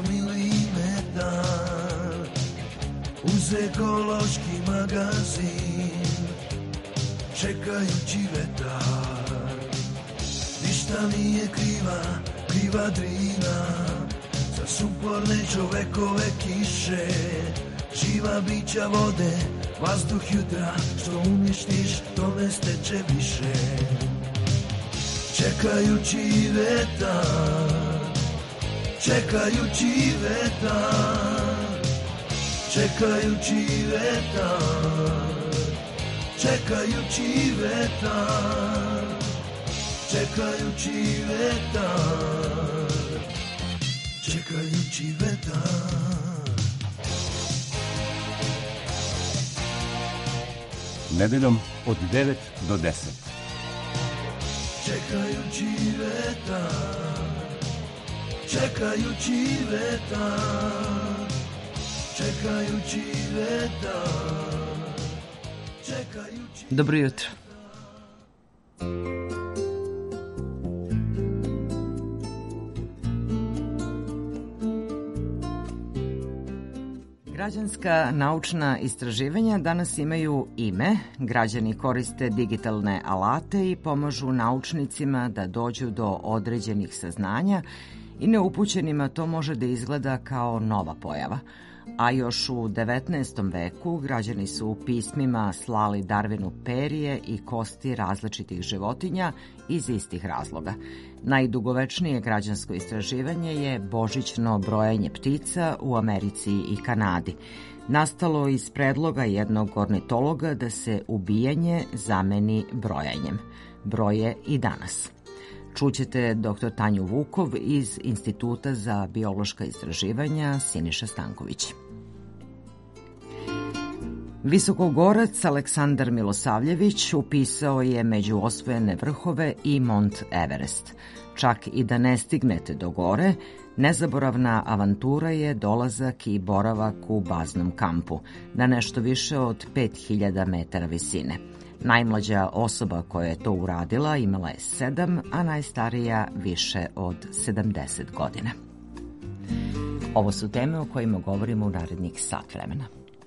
milimetar uz ekološki magazin, čekajući vetar. Ništa nije kriva Drina, za sumporne čovekove kiše, živa bića vode, vazduh jutra, što uništiš, to ne steče više. Čekajući vetar, čekajući vetar, čekajući vetar, čekajući vetar, čekajući vetar, čekajući vetar. Nedeljom od 9 do 10. Čekajući vetar, čekajući vetar, čekajući vetar, čekajući... Dobro jutro. Građanska naučna istraživanja danas imaju ime, građani koriste digitalne alate i pomažu naučnicima da dođu do određenih saznanja i neupućenima to može da izgleda kao nova pojava. A još u 19. veku građani su pismima slali Darwinu perje i kosti različitih životinja iz istih razloga. Najdugovečnije građansko istraživanje je božićno brojanje ptica u Americi i Kanadi. Nastalo iz predloga jednog ornitologa da se ubijanje zameni brojanjem. Broje i danas. Čućete dr. Tanju Vukov iz Instituta za biološka istraživanja Siniša Stanković. Visokogorac Aleksandar Milosavljević upisao je među osvojene vrhove i Mont Everest. Čak i da ne stignete do gore, nezaboravna avantura je dolazak i boravak u baznom kampu na nešto više od 5000 metara visine. Najmlađa osoba koja je to uradila imala je 7, a najstarija više od 70 godina. Ovo su teme o kojima govorimo u narednih sat vremena.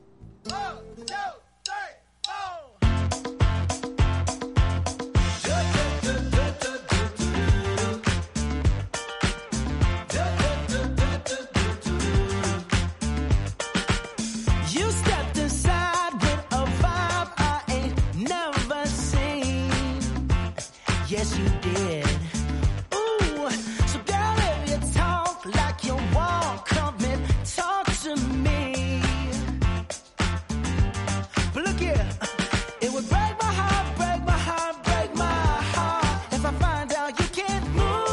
Yes, you did. Ooh, so girl, if you talk like you walk, come and talk to me. But look here, it would break my heart, break my heart, break my heart if I find out you can't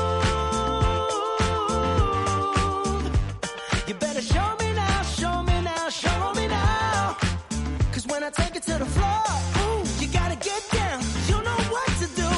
move. You better show me now, show me now, show me now. 'Cause when I take it to the floor, ooh, you gotta get down. You know what to do.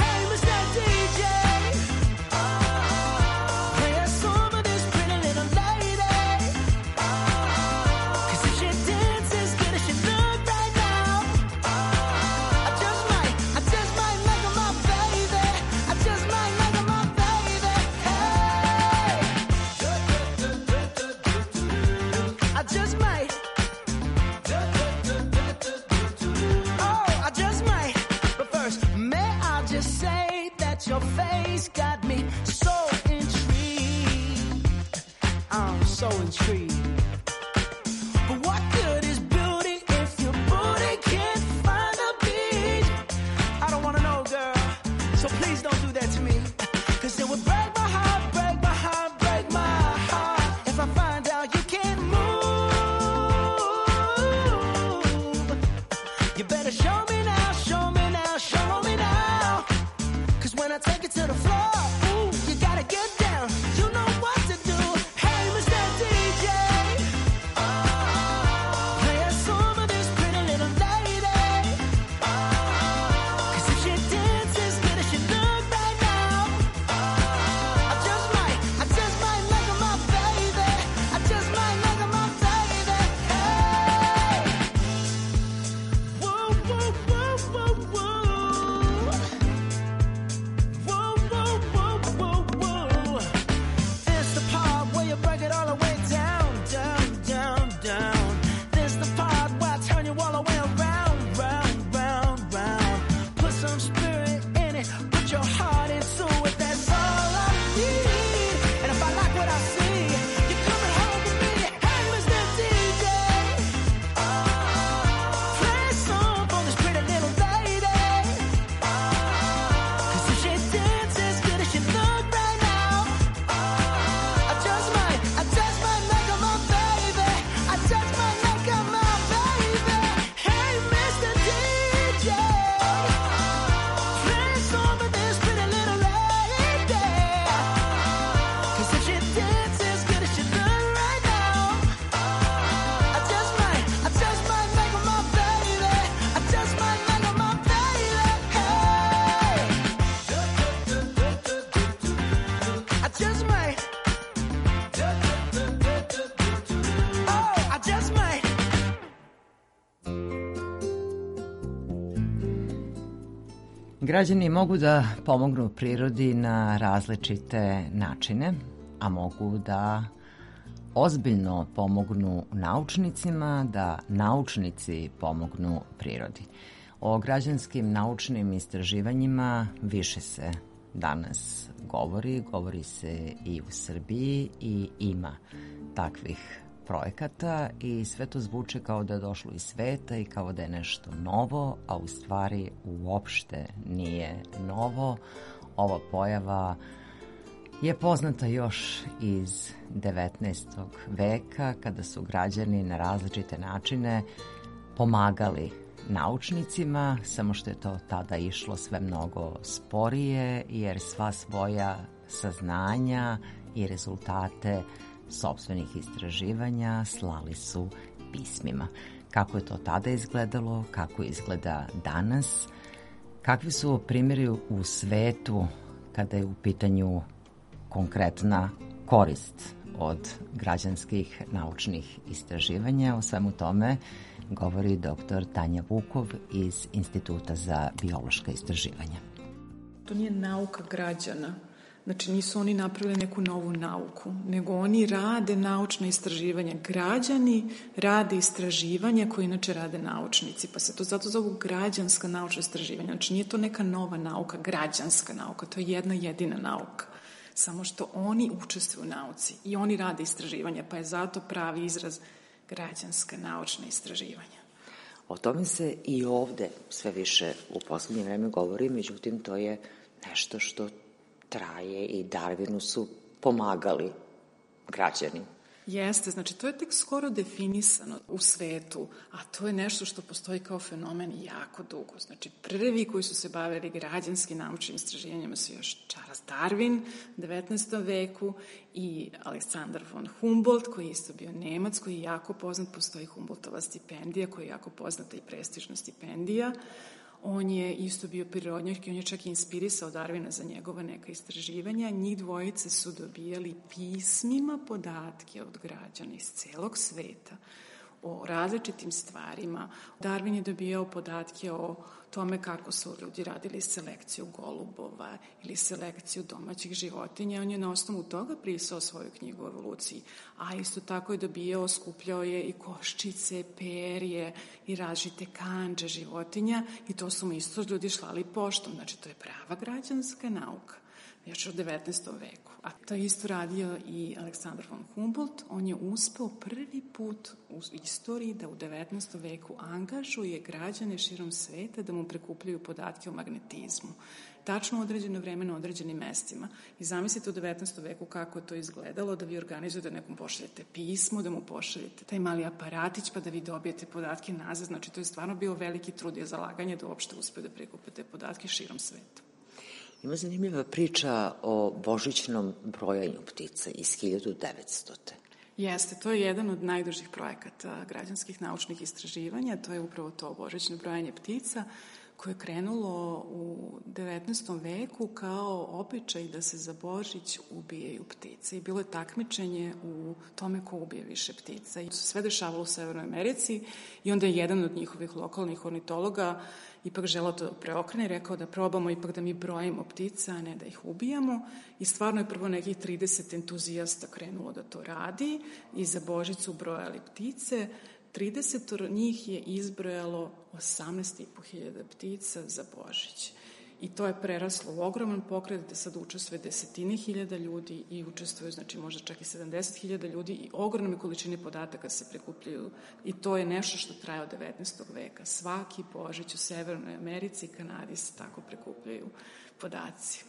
Your face got me so intrigued. I'm so intrigued. But what good is beauty if your booty can't find a beat? I don't wanna know, girl, so please don't do that to me. 'Cause it would break my heart, break my heart, break my heart if I find out you can't move. You better show me now, show me now, show me now. When I take it to the floor, ooh, you gotta get down. You know what to do. Hey, Mr. DJ. Građani mogu da pomognu prirodi na različite načine, a mogu da ozbiljno pomognu naučnicima, da naučnici pomognu prirodi. O građanskim naučnim istraživanjima više se danas govori se i u Srbiji i ima takvih projekata i sve to zvuči kao da je došlo iz sveta i kao da je nešto novo, a u stvari uopšte nije novo. Ova pojava je poznata još iz 19. veka kada su građani na različite načine pomagali naučnicima, samo što je to tada išlo sve mnogo sporije jer sva svoja saznanja i rezultate sopstvenih istraživanja slali su pismima. Kako je to tada izgledalo, kako izgleda danas, kakvi su primjeri u svetu kada je u pitanju konkretna korist od građanskih naučnih istraživanja. O svemu tome govori dr. Tanja Vukov iz Instituta za biološka istraživanja. To nije nauka građana. Znači, nisu oni napravili neku novu nauku, nego oni rade naučne istraživanja. Građani rade istraživanja koje inače rade naučnici, pa se to zato zovu građanska naučna istraživanja. Znači, nije to neka nova nauka, građanska nauka, to je jedna jedina nauka. Samo što oni učestvuju u nauci i oni rade istraživanja, pa je zato pravi izraz građanska naučna istraživanja. O tome se i ovde sve više u poslednje vreme govori, međutim, to je nešto što traje i Darwinu su pomagali građani. Jeste, znači to je tek skoro definisano u svetu, a to je nešto što postoji kao fenomen jako dugo. Znači prvi koji su se bavili građanskim naučnim istraživanjima su još Charles Darwin u 19. veku i Alexander von Humboldt, koji je isto bio Nemac, koji je jako poznat, postoji Humboldtova stipendija, koja je jako poznata i prestižna stipendija. On je isto bio prirodnjak i on je čak inspirisao Darwina za njegova neka istraživanja. Njih dvojice su dobijali pismima podatke od građana iz celog sveta o različitim stvarima. Darwin je dobijao podatke o tome kako su ljudi radili selekciju golubova ili selekciju domaćih životinja. On je na osnovu toga pisao svoju knjigu o evoluciji, a isto tako je dobijao, skupljao je i koščice, perje i različite kandže životinja i to su mu isto ljudi slali poštom. Znači, to je prava građanska nauka, još od 19. veku. A to je isto radio i Alexander von Humboldt. On je uspeo prvi put u istoriji da u 19. veku angažuje građane širom sveta da mu prikupljaju podatke o magnetizmu. Tačno u određeno vreme na određenim mestima. I zamislite u 19. veku kako je to izgledalo, da vi organizujete da nekom pošaljete pismo, da mu pošaljete taj mali aparatić pa da vi dobijete podatke nazad. Znači, to je stvarno bio veliki trud i zalaganje da uopšte uspiju da prikupite podatke širom sveta. Ima zanimljiva priča o božićnom brojanju ptica iz 1900. Jeste, to je jedan od najdužih projekata građanskih naučnih istraživanja, to je upravo to božićno brojanje ptica koje je krenulo u 19. veku kao običaj da se za Božić ubijaju ptice. I bilo je takmičenje u tome ko ubije više ptica. I to se sve dešavalo u Severnoj Americi i onda je jedan od njihovih lokalnih ornitologa ipak želeo to preokrene i rekao da probamo ipak da mi brojimo ptice, a ne da ih ubijamo. I stvarno je prvo nekih 30 entuzijasta krenulo da to radi i za Božić su brojali ptice. 30 njih je izbrojalo 18.500 ptica za Božić. I to je preraslo u ogroman pokret gde sad učestvuje desetine hiljada ljudi i učestvuju, znači možda čak i 70.000 ljudi i ogromne količine podataka se prikupljaju i to je nešto što traje od 19. veka. Svaki Božić u Severnoj Americi i Kanadi se tako prikupljaju podaci.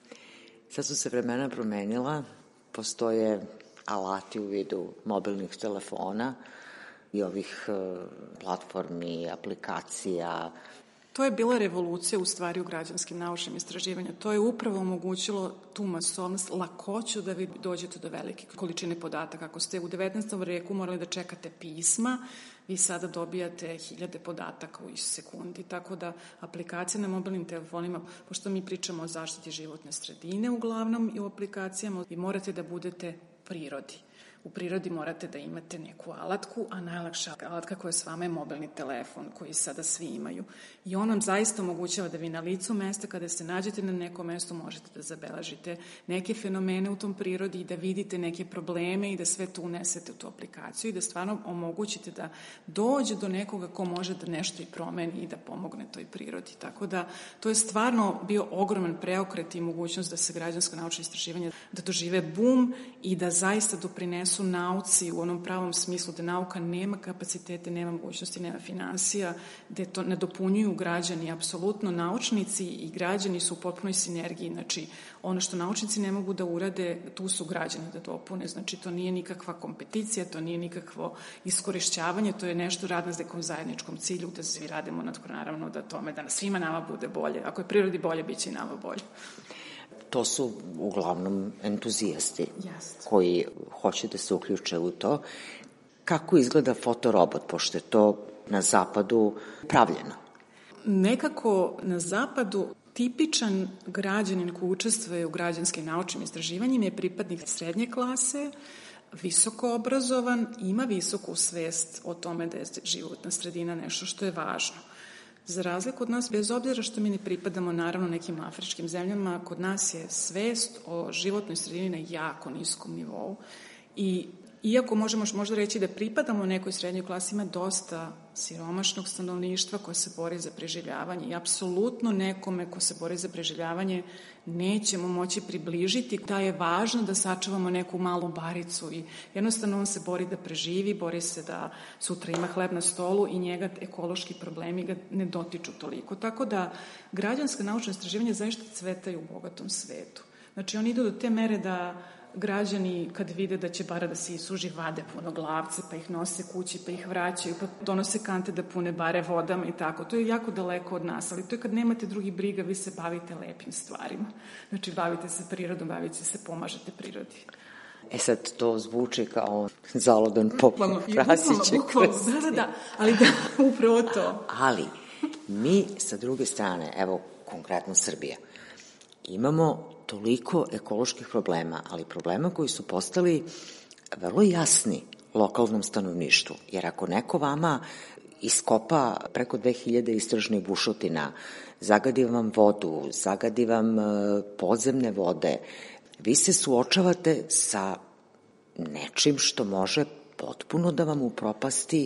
Sad su se vremena promenila, postoje alati u vidu mobilnih telefona i ovih platformi, aplikacija. To je bila revolucija u stvari u građanskim naučnim istraživanjima. To je upravo omogućilo tu masovnost, lakoću da vi dođete do velike količine podataka. Ako ste u 19. veku morali da čekate pisma, vi sada dobijate hiljade podataka u sekundi, tako da aplikacije na mobilnim telefonima, pošto mi pričamo o zaštiti životne sredine uglavnom i u aplikacijama, vi morate da budete prirodi. U prirodi morate da imate neku alatku, a najlakša alatka koja je s vama je mobilni telefon, koji sada svi imaju. I on vam zaista omogućava da vi na licu mesta, kada se nađete na nekom mestu, možete da zabeležite neke fenomene u tom prirodi i da vidite neke probleme i da sve to unesete u tu aplikaciju i da stvarno omogućite da dođe do nekoga ko može da nešto i promeni i da pomogne toj prirodi. Tako da to je stvarno bio ogroman preokret i mogućnost da se građansko naučno istraživanje da dožive bum i da zaista doprinesu nauci u onom pravom smislu, da nauka nema kapacitete, nema mogućnosti, nema finansija, da to nadopunjuju građani. Apsolutno naučnici i građani su u potpunoj sinergiji. Znači, ono što naučnici ne mogu da urade, tu su građani da dopune. Znači, to nije nikakva kompeticija, to nije nikakvo iskorišćavanje, to je nešto rad na nekom zajedničkom cilju, da svi radimo naravno da tome, da svima nama bude bolje. Ako je prirodi bolje, bit će i nama bolje. To su uglavnom entuzijasti koji hoće da se uključe u to. Kako izgleda fotorobot, pošto je to na zapadu pravljeno? Nekako na zapadu tipičan građanin koji učestvuje u građanskim naučnim istraživanjima je pripadnik srednje klase, visoko obrazovan, ima visoku svest o tome da je životna sredina nešto što je važno. Za razliku od nas, bez obzira što mi ne pripadamo naravno nekim afričkim zemljama, kod nas je svest o životnoj sredini na jako niskom nivou i iako možemo možda reći da pripadamo nekoj srednjoj klasi, ima dosta siromašnog stanovništva koje se bori za preživljavanje i apsolutno nekome ko se bori za preživljavanje nećemo moći približiti da je važno da sačuvamo neku malu baricu i jednostavno on se bori da preživi, bori se da sutra ima hleb na stolu i njega ekološki problemi ga ne dotiču toliko. Tako da građanska naučna istraživanja zaista cvetaju u bogatom svetu. Znači oni idu do te mere da građani kad vide da će bara da se isuži vade puno glavce, pa ih nose kući, pa ih vraćaju, pa donose kante da pune bare vodama i tako. To je jako daleko od nas, ali to je kad nemate drugih briga, vi se bavite lepim stvarima. Znači, bavite se prirodom, bavite se, pomažete prirodi. E sad, to zvuči kao zalogan pop prasiće. Da, ali da, upravo to. Ali, mi sa druge strane, evo, konkretno Srbija, imamo toliko ekoloških problema, ali problema koji su postali vrlo jasni lokalnom stanovništvu. Jer ako neko vama iskopa preko 2000 istražnih bušotina, zagadi vam vodu, zagadi vam podzemne vode, vi se suočavate sa nečim što može potpuno da vam upropasti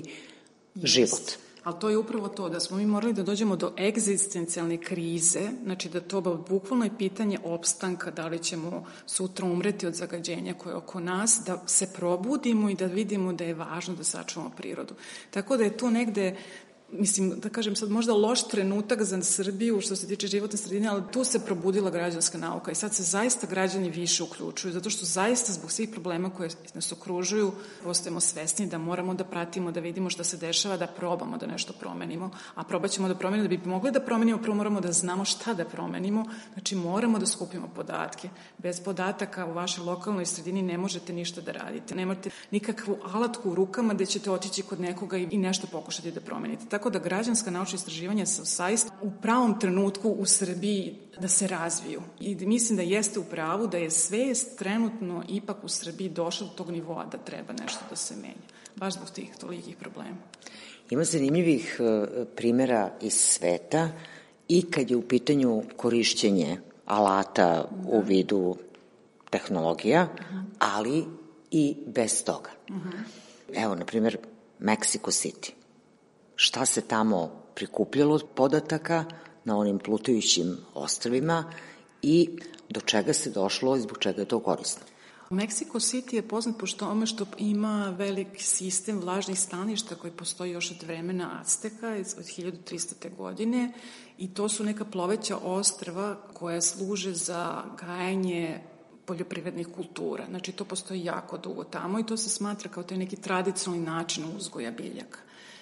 život. Ali to je upravo to, da smo mi morali da dođemo do egzistencijalne krize, znači da to bukvalno je pitanje opstanka, da li ćemo sutra umreti od zagađenja koje je oko nas, da se probudimo i da vidimo da je važno da sačuvamo prirodu. Tako da je to negde, mislim, da kažem sad možda loš trenutak za Srbiju što se tiče životne sredine, ali tu se probudila građanska nauka i sad se zaista građani više uključuju, zato što zaista zbog svih problema koje nas okružuju postajemo svesni da moramo da pratimo, da vidimo šta se dešava, da probamo da nešto promenimo, a probat ćemo da promenimo, da bi mogli da promenimo, prvo moramo da znamo šta da promenimo, znači moramo da skupimo podatke. Bez podataka u vašoj lokalnoj sredini ne možete ništa da radite, nemate nikakvu alatku u rukama da ćete otići kod nekoga i nešto pokušati da promenite. Tako da građanska naučna istraživanja su zaista u pravom trenutku u Srbiji da se razviju. I mislim da jeste u pravu da je svest trenutno ipak u Srbiji došla do tog nivoa da treba nešto da se menja. Baš zbog tih tolikih problema. Ima zanimljivih primjera iz sveta i kad je u pitanju korišćenje alata u vidu tehnologija, ali i bez toga. Evo, na primjer, Mexico City. Šta se tamo prikupljalo od podataka na onim plutajućim ostrvima i do čega se došlo i zbog čega je to korisno? Mexico City je poznat po tome što ima velik sistem vlažnih staništa koji postoji još od vremena Azteka, od 1300. godine, i to su neka ploveća ostrva koja služe za gajanje poljoprivrednih kultura. Znači, to postoji jako dugo tamo i to se smatra kao taj neki tradicionalni način uzgoja biljaka.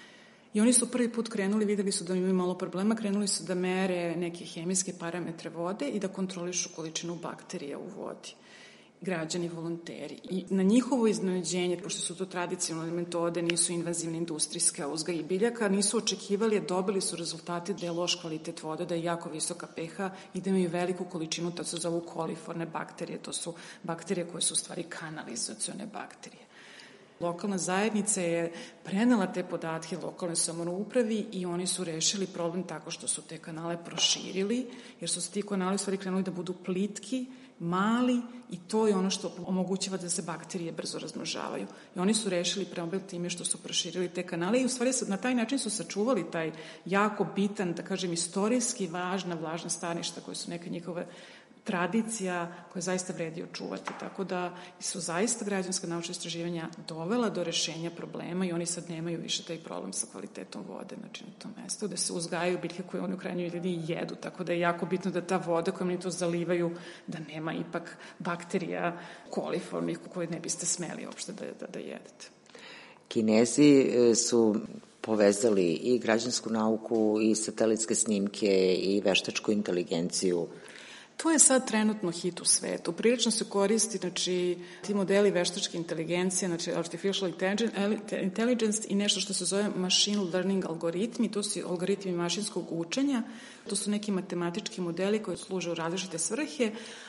I oni su prvi put krenuli, videli su da imaju malo problema, krenuli su da mere neke hemijske parametre vode i da kontrolišu količinu bakterija u vodi. Građani, volonteri. I na njihovo iznenađenje, pošto su to tradicionalne metode, nisu invazivne industrijske uzgaje biljaka, nisu očekivali, dobili su rezultate da je loš kvalitet vode, da je jako visoka pH i da imaju veliku količinu, to se zovu koliforne bakterije, to su bakterije koje su u stvari kanalizacione bakterije. Lokalna zajednica je prenela te podatke lokalnoj samoupravi i oni su rešili problem tako što su te kanale proširili, jer su se ti kanali u stvari krenuli da budu plitki, mali i to je ono što omogućava da se bakterije brzo razmnožavaju. I oni su rešili problem time što su proširili te kanale i u stvari na taj način su sačuvali taj jako bitan, da kažem, istorijski važna vlažna staništa koje su neka njihova tradicija koje zaista vredi očuvati. Tako da su zaista građanska naučna istraživanja dovela do rešenja problema i oni sad nemaju više taj problem sa kvalitetom vode, znači na tom mestu, da se uzgajaju biljke koje oni u krajnjoj ljudi jedu, tako da je jako bitno da ta voda koju oni to zalivaju, da nema ipak bakterija koliformnih koje ne biste smeli uopšte da jedete. Kinezi su povezali i građansku nauku i satelitske snimke i veštačku inteligenciju. To je sad trenutno hit u svetu. Prilično se koristi, znači, ti modeli veštačke inteligencije, znači artificial intelligence i nešto što se zove machine learning algoritmi, to su algoritmi mašinskog učenja, to su neki matematički modeli koji služe u različite svrhe,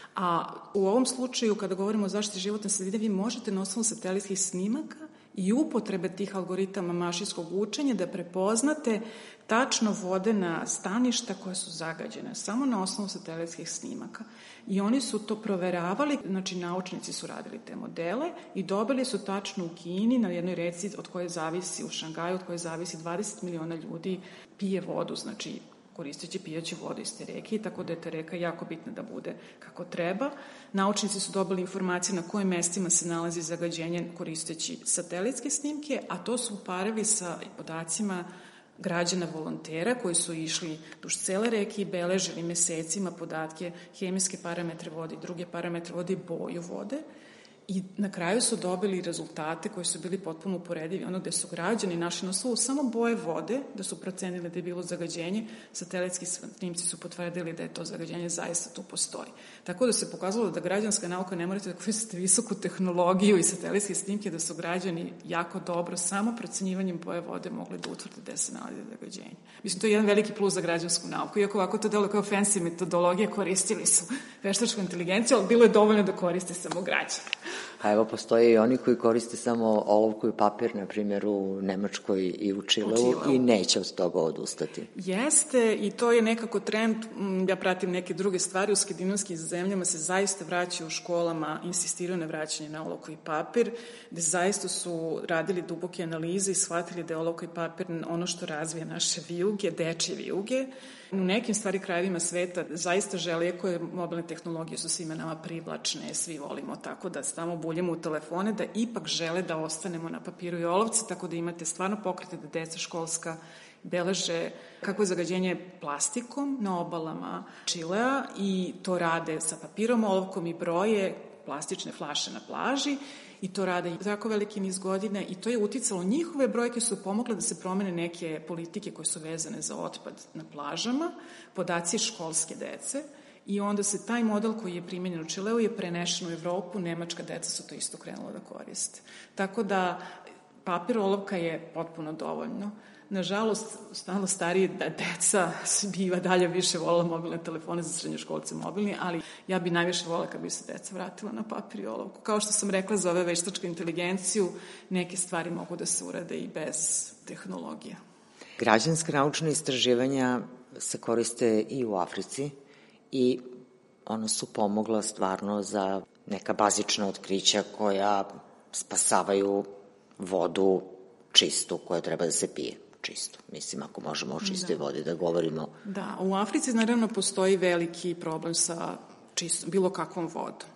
a u ovom slučaju, kada govorimo o zaštiti životne sredine, vi možete na osnovu satelitskih snimaka i upotrebe tih algoritama mašinskog učenja da prepoznate tačno vodena staništa koja su zagađene, samo na osnovu satelitskih snimaka. I oni su to proveravali, znači naučnici su radili te modele i dobili su tačno u Kini, na jednoj reci od koje zavisi, u Šangaju, od koje zavisi 20 miliona ljudi pije vodu, znači koristeći pijaću vodu iz te reke, tako da je ta reka jako bitna da bude kako treba. Naučnici su dobili informacije na kojim mestima se nalazi zagađenje koristeći satelitske snimke, a to su uparili sa podacima građana volontera koji su išli duž cele reke i beležili mesecima podatke, hemijske parametre vode i druge parametre vode i boju vode. I na kraju su dobili rezultate koji su bili potpuno uporedivi, ono gde su građani našli na osnovu samo boje vode, da su procenili da je bilo zagađenje, satelitski snimci su potvrdili da je to zagađenje zaista tu postoji. Tako da se pokazalo da građanska nauka ne morate da koristite visoku tehnologiju i satelitske snimke, da su građani jako dobro samo procenjivanjem boje vode mogli da utvrde gde se nalazi zagađenje. Mislim, to je jedan veliki plus za građansku nauku, iako ovako to delo kao fancy metodologije koristili su veštačku inteligenciju, ali bilo je dovoljno da koriste samo građani. A evo, postoje i oni koji koriste samo olovku i papir, na primjer u Nemačkoj i u Čileu i neće od toga odustati. Jeste, i to je nekako trend, ja pratim neke druge stvari, u skandinavskim zemljama se zaista vraćaju u školama, insistiraju na vraćanje na olovku i papir, gde zaista su radili duboke analize i shvatili da je olovka i papir ono što razvija naše vijuge, dečje vijuge. U nekim stvari krajevima sveta zaista žele, iako je mobilne tehnologije su svima nama privlačne, svi volimo tako da stavamo buljemo u telefone, da ipak žele da ostanemo na papiru i olovci, tako da imate stvarno pokrete da deca školska beleže kako je zagađenje plastikom na obalama Čilea i to rade sa papirom, olovkom i broje plastične flaše na plaži i to rade tako veliki niz godina i to je uticalo, njihove brojke su pomogle da se promene neke politike koje su vezane za otpad na plažama, podaci školske dece i onda se taj model koji je primenjen u Čileu je prenešen u Evropu, nemačka deca su to isto krenula da koriste. Tako da papir olovka je potpuno dovoljno. Nažalost, stalo stariji deca biva dalje više volila mobilne telefone za srednjoškolce mobilni, ali ja bi najviše volila kad bi se deca vratila na papir i olovku. Kao što sam rekla za ove veštačku inteligenciju, neke stvari mogu da se urade i bez tehnologija. Građanska naučna istraživanja se koriste i u Africi i ona su pomogla stvarno za neka bazična otkrića koja spasavaju vodu čistu koja treba da se pije. Čisto. Mislim, ako možemo o čistoj vodi da govorimo. Da, u Africi naravno postoji veliki problem sa bilo kakvom vodom.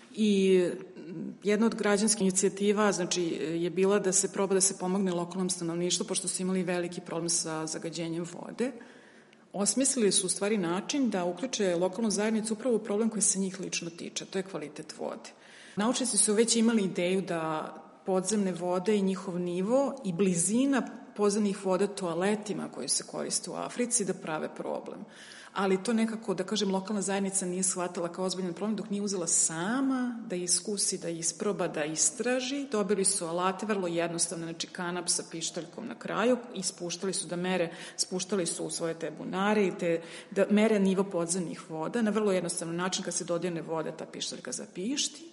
I jedna od građanskih inicijativa znači, je bila da se proba da se pomogne lokalnom stanovništvu, pošto su imali veliki problem sa zagađenjem vode. Osmislili su u stvari način da uključe lokalnu zajednicu upravo u problem koji se njih lično tiče, to je kvalitet vode. Naučnici su već imali ideju da podzemne vode i njihov nivo i blizina podzemnih voda toaletima koji se koriste u Africi da prave problem. Ali to nekako, da kažem, lokalna zajednica nije shvatala kao ozbiljan problem dok nije uzela sama da iskusi, da isproba, da istraži. Dobili su alate vrlo jednostavne, znači kanap sa pištaljkom na kraju i spuštali su da mere, spuštali su u svoje te bunare i da mere nivo podzemnih voda na vrlo jednostavan način kad se dodirne vode ta pištaljka zapišti.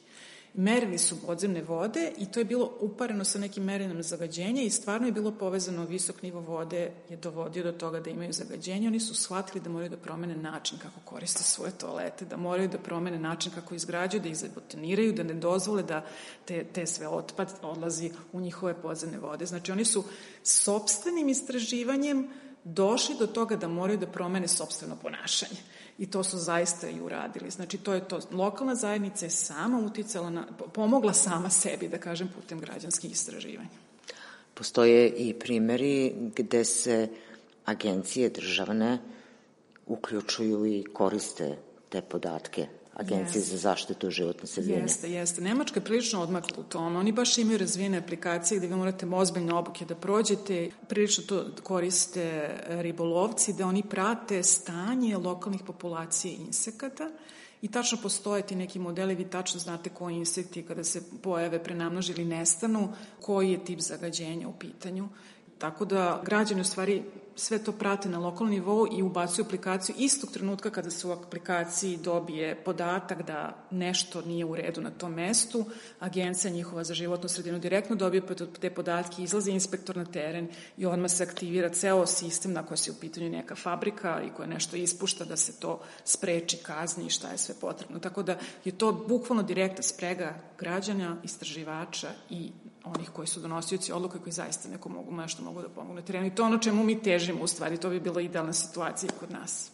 Merili su podzemne vode i to je bilo upareno sa nekim merenjem zagađenja i stvarno je bilo povezano, visok nivo vode je dovodio do toga da imaju zagađenje. Oni su shvatili da moraju da promene način kako koriste svoje toalete, da moraju da promene način kako izgrađuju, da ih zabetoniraju, da ne dozvole da te sve otpad odlazi u njihove podzemne vode. Znači oni su sopstvenim istraživanjem došli do toga da moraju da promene sopstveno ponašanje. I to su zaista i uradili. Znači, to je to. Lokalna zajednica je sama uticala, pomogla sama sebi, da kažem, putem građanskih istraživanja. Postoje i primeri gde se agencije državne uključuju i koriste te podatke. Agencije za zaštitu životne sredine. Jeste. Nemačka je prilično odmakla u tome. Oni baš imaju razvijene aplikacije gde vi morate ozbiljne obuke da prođete. Prilično to koriste ribolovci, da oni prate stanje lokalnih populacije insekata i tačno postoje ti neki modeli, vi tačno znate koji insekti kada se pojave, prenamnože ili nestanu, koji je tip zagađenja u pitanju. Tako da građani u stvari sve to prate na lokalnom nivou i ubacuju aplikaciju istog trenutka kada se u aplikaciji dobije podatak da nešto nije u redu na tom mestu. Agencija njihova za životnu sredinu direktno dobije te podatke, izlazi inspektor na teren i odmah se aktivira ceo sistem na koje se u pitanju neka fabrika i koja nešto ispušta da se to spreči, kazni i šta je sve potrebno. Tako da je to bukvalno direktna sprega građana, istraživača i onih koji su donosioci odluka koji zaista nešto mogu da pomogu na terenu. I to ono čemu mi težimo u stvari, to bi bila idealna situacija kod nas.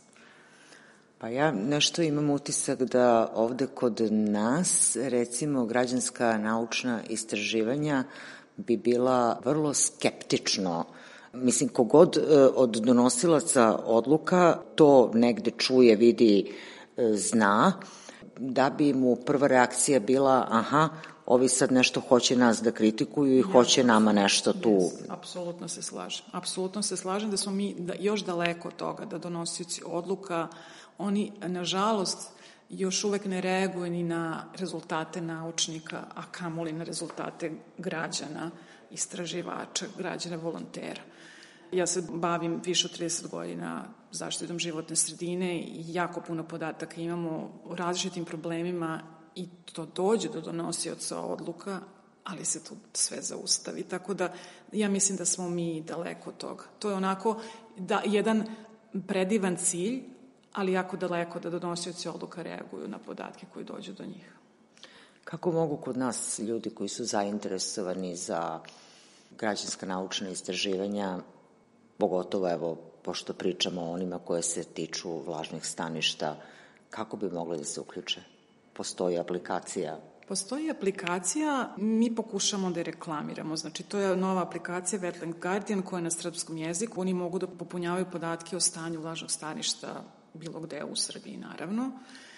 Pa ja nešto imam utisak da ovde kod nas, recimo, građanska naučna istraživanja bi bila vrlo skeptično. Mislim, kogod od donosilaca odluka to negde čuje, vidi, zna, da bi mu prva reakcija bila aha, ovi sad nešto hoće nas da kritikuju i hoće nama nešto tu. Apsolutno se slažem da smo mi još daleko od toga, da donosioci odluka, oni, nažalost, još uvek ne reaguju ni na rezultate naučnika, a kamoli na rezultate građana, istraživača, građana, volontera. Ja se bavim više od 30 godina zaštitom životne sredine i jako puno podataka imamo o različitim problemima i to dođe do donosioca odluka, ali se tu sve zaustavi. Tako da ja mislim da smo mi daleko od toga. To je onako jedan predivan cilj, ali jako daleko da donosioci odluka reaguju na podatke koji dođu do njih. Kako mogu kod nas ljudi koji su zainteresovani za građanska naučna istraživanja, pogotovo, evo, pošto pričamo o onima koje se tiču vlažnih staništa, kako bi mogli da se uključe? Postoji aplikacija? Postoji aplikacija, mi pokušamo da je reklamiramo. Znači, to je nova aplikacija Wetland Guardian koja je na srpskom jeziku. Oni mogu da popunjavaju podatke o stanju vlažnog staništa bilo gde u Srbiji, naravno.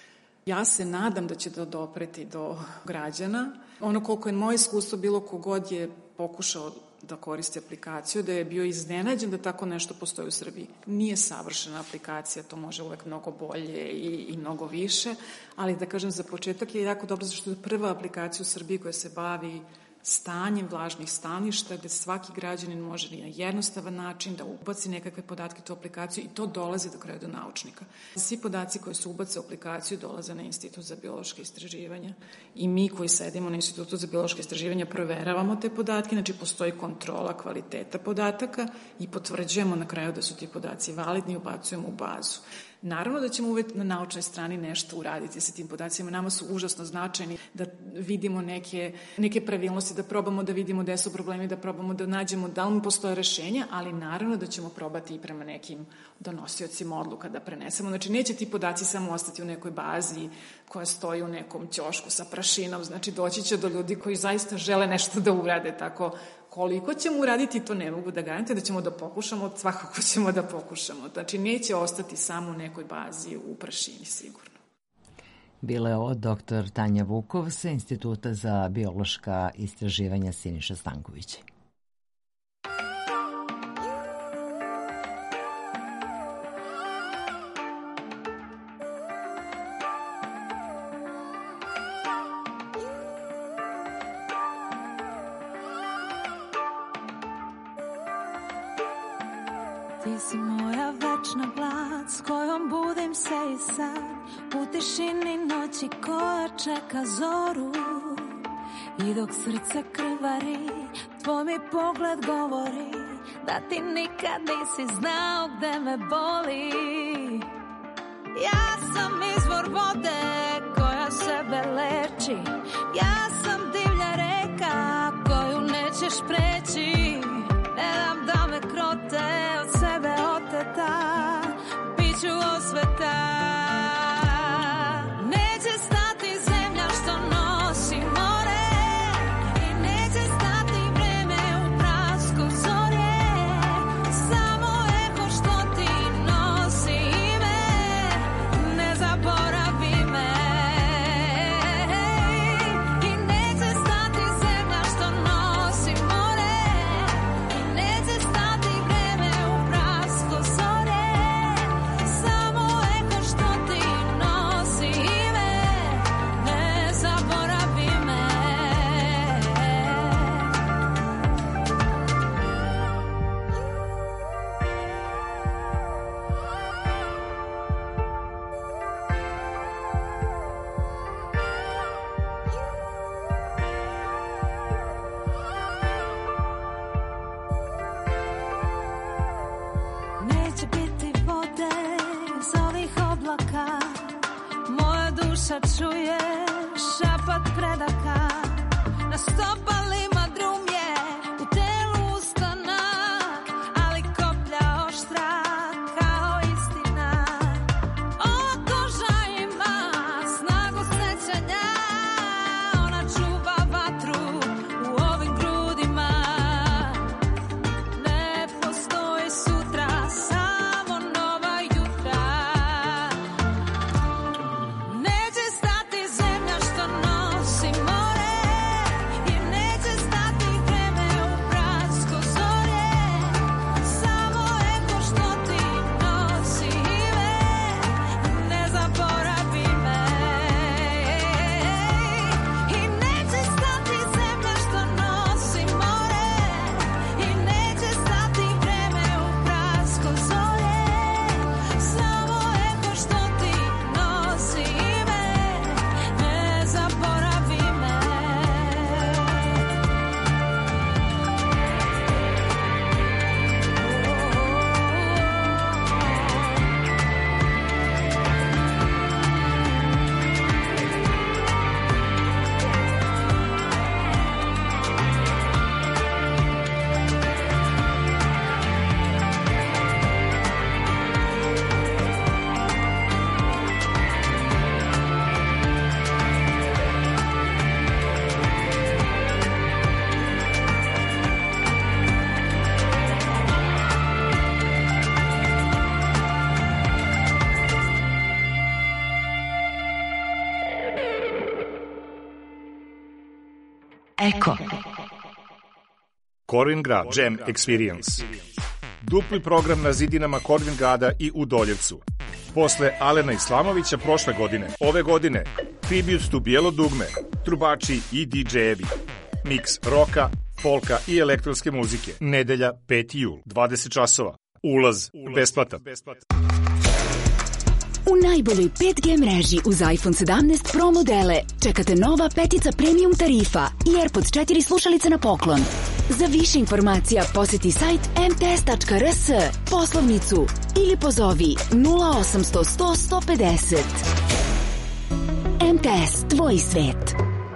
Ja se nadam da će dopreti do građana. Ono koliko je moje iskustvo bilo kogod je pokušao da koristi aplikaciju, da je bio iznenađen da tako nešto postoji u Srbiji. Nije savršena aplikacija, to može uvek mnogo bolje i mnogo više, ali da kažem za početak je jako dobro zašto je prva aplikacija u Srbiji koja se bavi stanjem vlažnih staništa, gde svaki građanin može na jednostavan način da ubaci nekakve podatke u tu aplikaciju i to dolazi do kraja do naučnika. Svi podaci koji se ubace u aplikaciju dolaze na Institut za biološke istraživanja i mi koji sedimo na Institutu za biološke istraživanja proveravamo te podatke, znači postoji kontrola kvaliteta podataka i potvrđujemo na kraju da su ti podaci validni i ubacujemo u bazu. Naravno da ćemo uvek na naučnoj strani nešto uraditi sa tim podacima. Nama su užasno značajni da vidimo neke pravilnosti, da probamo da vidimo gde su problemi, da probamo da nađemo da li postoje rešenja, ali naravno da ćemo probati i prema nekim donosiocima odluka da prenesemo. Znači, neće ti podaci samo ostati u nekoj bazi koja stoji u nekom ćošku sa prašinom. Znači, doći će do ljudi koji zaista žele nešto da urade. Tako, koliko ćemo uraditi, to ne mogu da garantujem, da ćemo da pokušamo, svakako ćemo da pokušamo. Znači, neće ostati samo u nekoj bazi u prašini, sigurno. Bila je ovo dr. Tanja Vukov sa Instituta za biološka istraživanja Siniša Stankovića. Ti si moja večna glad s kojom budim se i sad u tišini noći koja čeka zoru. I dok srce krvari, tvoj mi pogled govori da ti nikad nisi znao gde me boli. Ja sam izvor vode koja sebe leči, ja sam divlja reka koju nećeš preći. Ne dam da me krote, od sebe oteta, biću osveta. Neće stati zemlja što nosi more i neće stati vreme u prasku zore. Samo eho što ti nosi ime, ne zaboravi me. I neće stati zemlja što nosi more i neće stati vreme u prasku zore. Samo eho što ti nosi ime, ne zaboravi me. Neće biti vode iz ovih oblaka, moja duša čuje šapat predaka. Na stopalima drum je, u telu ustanak, ali koplja oštra kao istina. Ova koža ima snagu sećanja, ona čuva vatru u ovim grudima. Ne postoji sutra, samo nova jutra. Neće stati zemlja što nosi more i neće stati vreme u prasku zore. Samo eho što ti nosi ime, ne zaboravi me. I neće stati zemlja što nosi more i neće stati vreme u prasku zore. Samo eho što ti nosi ime, ne zaboravi me. Eko. Korvingrad Jam Experience. Dupli program na zidinama Korvingrada i u Doljevcu. Posle Alena Islamovića prošle godine, ove godine, tribute to Bijelo dugme, trubači i DJ-evi. Miks roka, folka i elektronske muzike. Nedelja 5. jul, 20 časova. Ulaz besplatan. U najboljoj 5G mreži uz iPhone 17 Pro modele čekate nova petica premium tarifa i AirPods 4 slušalice na poklon. Za više informacija poseti sajt mts.rs, poslovnicu ili pozovi 0800 100 150. MTS, tvoj svet.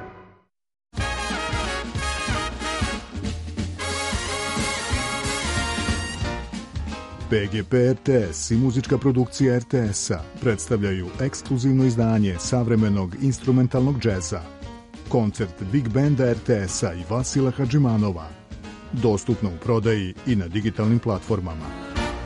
PGP RTS i muzička produkcija RTS-a predstavljaju ekskluzivno izdanje savremenog instrumentalnog džeza. Koncert Big Banda RTS-a i Vasila Hadžimanova. Dostupno u prodaji i na digitalnim platformama.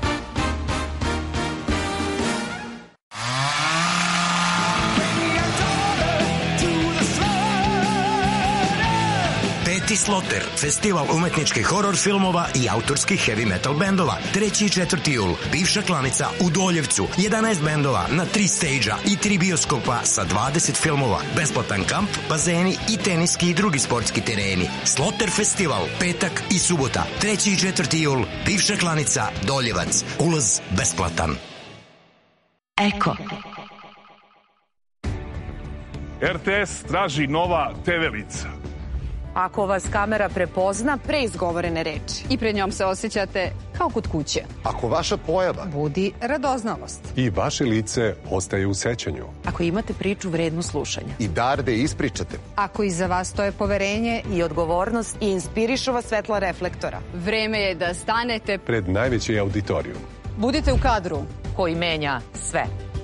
Sloter, festival umetničkih horor filmova i autorskih heavy metal bendova. 3. i 4. jul, bivša klanica u Doljevcu. 11 bendova na 3 stage-a i 3 bioskopa sa 20 filmova. Besplatan kamp, bazeni i teniski i drugi sportski tereni. Sloter festival, petak i subota. 3. i 4. jul, bivša klanica Doljevac. Ulaz besplatan. Eko. RTS traži nova TV lica. Ako vas kamera prepozna pre izgovorene reči i pred njom se osjećate kao kod kuće. Ako vaša pojava budi radoznalost i vaše lice ostaje u sećanju. Ako imate priču vrednu slušanja i dar da ispričate. Ako iza vas stoje poverenje i odgovornost i inspirišu vas svetla reflektora. Vreme je da stanete pred najveći auditorijum. Budite u kadru koji menja sve.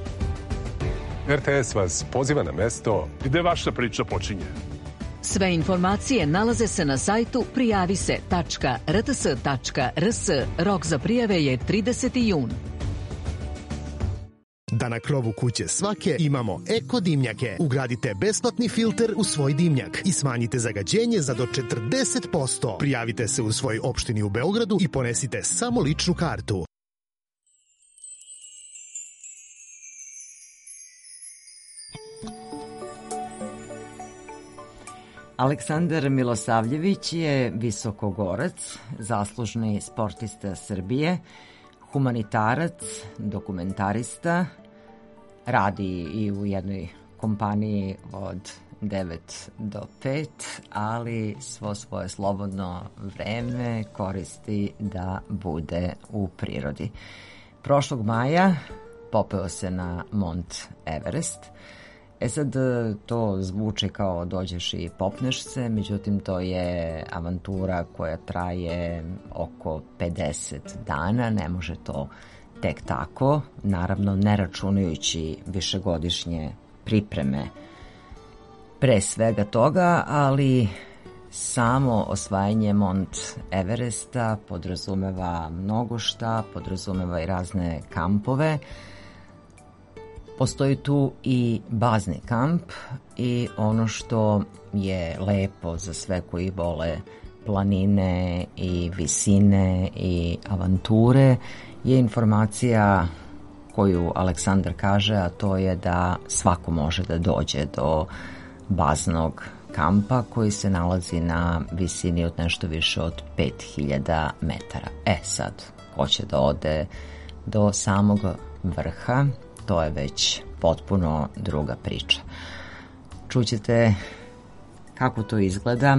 RTS vas poziva na mesto gde vaša priča počinje. Sve informacije nalaze se na sajtu prijavise.rts.rs. Rok za prijave je 30. jun. Da na krovu kuće svake imamo eko dimnjake. Ugradite besplatni filter u svoj dimnjak i smanjite zagađenje za do 40%. Prijavite se u svojoj opštini u Beogradu i ponesite samo ličnu kartu. Aleksandar Milosavljević je visokogorac, zaslužni sportista Srbije, humanitarac, dokumentarista, radi i u jednoj kompaniji od 9 do 5, ali svo svoje slobodno vreme koristi da bude u prirodi. Prošlog maja popeo se na Mont Everest. Sad, to zvuči kao dođeš i popneš se, međutim to je avantura koja traje oko 50 dana, ne može to tek tako, naravno ne računajući višegodišnje pripreme pre svega toga, ali samo osvajanje Mont Everesta podrazumeva mnogo šta, podrazumeva i razne kampove. Postoji tu i bazni kamp i ono što je lepo za sve koji vole planine i visine i avanture je informacija koju Aleksandar kaže, a to je da svako može da dođe do baznog kampa koji se nalazi na visini od nešto više od 5000 metara. Sad, ko će da ode do samog vrha, to je već potpuno druga priča. Čućete kako to izgleda